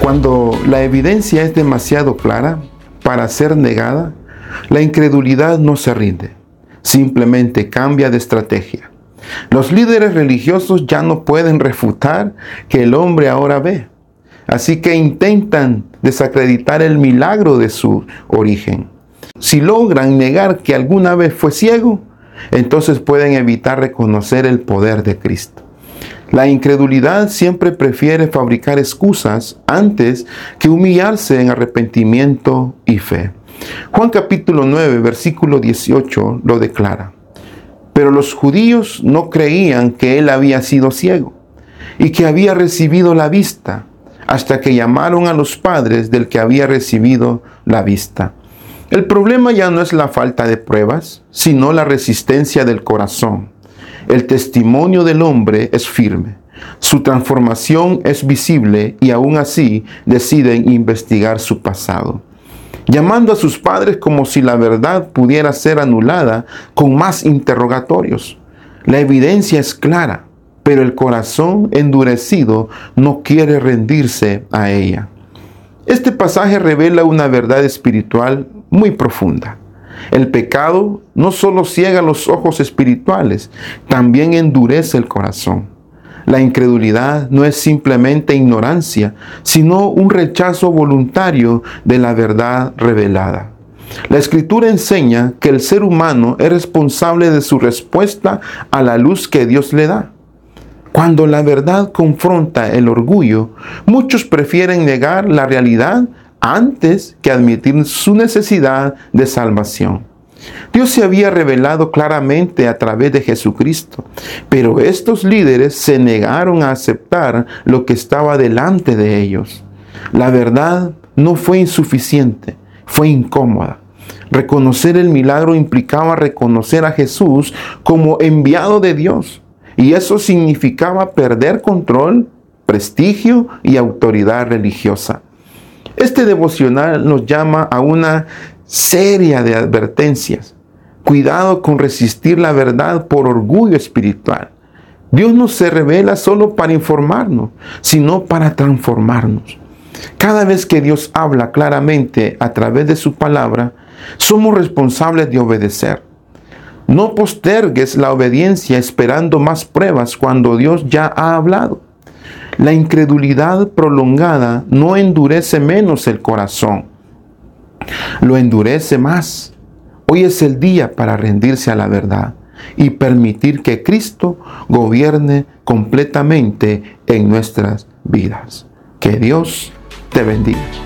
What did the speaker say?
Cuando la evidencia es demasiado clara para ser negada, la incredulidad no se rinde, simplemente cambia de estrategia. Los líderes religiosos ya no pueden refutar que el hombre ahora ve, así que intentan desacreditar el milagro de su origen. Si logran negar que alguna vez fue ciego, entonces pueden evitar reconocer el poder de Cristo. La incredulidad siempre prefiere fabricar excusas antes que humillarse en arrepentimiento y fe. Juan capítulo 9, versículo 18 lo declara. Pero los judíos no creían que él había sido ciego y que había recibido la vista, hasta que llamaron a los padres del que había recibido la vista. El problema ya no es la falta de pruebas, sino la resistencia del corazón. El testimonio del hombre es firme, su transformación es visible y aún así deciden investigar su pasado, llamando a sus padres como si la verdad pudiera ser anulada con más interrogatorios. La evidencia es clara, pero el corazón endurecido no quiere rendirse a ella. Este pasaje revela una verdad espiritual muy profunda. El pecado no solo ciega los ojos espirituales, también endurece el corazón. La incredulidad no es simplemente ignorancia, sino un rechazo voluntario de la verdad revelada. La Escritura enseña que el ser humano es responsable de su respuesta a la luz que Dios le da. Cuando la verdad confronta el orgullo, muchos prefieren negar la realidad antes que admitir su necesidad de salvación. Dios se había revelado claramente a través de Jesucristo, pero estos líderes se negaron a aceptar lo que estaba delante de ellos. La verdad no fue insuficiente, fue incómoda. Reconocer el milagro implicaba reconocer a Jesús como enviado de Dios, y eso significaba perder control, prestigio y autoridad religiosa. Este devocional nos llama a una serie de advertencias. Cuidado con resistir la verdad por orgullo espiritual. Dios no se revela solo para informarnos, sino para transformarnos. Cada vez que Dios habla claramente a través de su palabra, somos responsables de obedecer. No postergues la obediencia esperando más pruebas cuando Dios ya ha hablado. La incredulidad prolongada no endurece menos el corazón, lo endurece más. Hoy es el día para rendirse a la verdad y permitir que Cristo gobierne completamente en nuestras vidas. Que Dios te bendiga.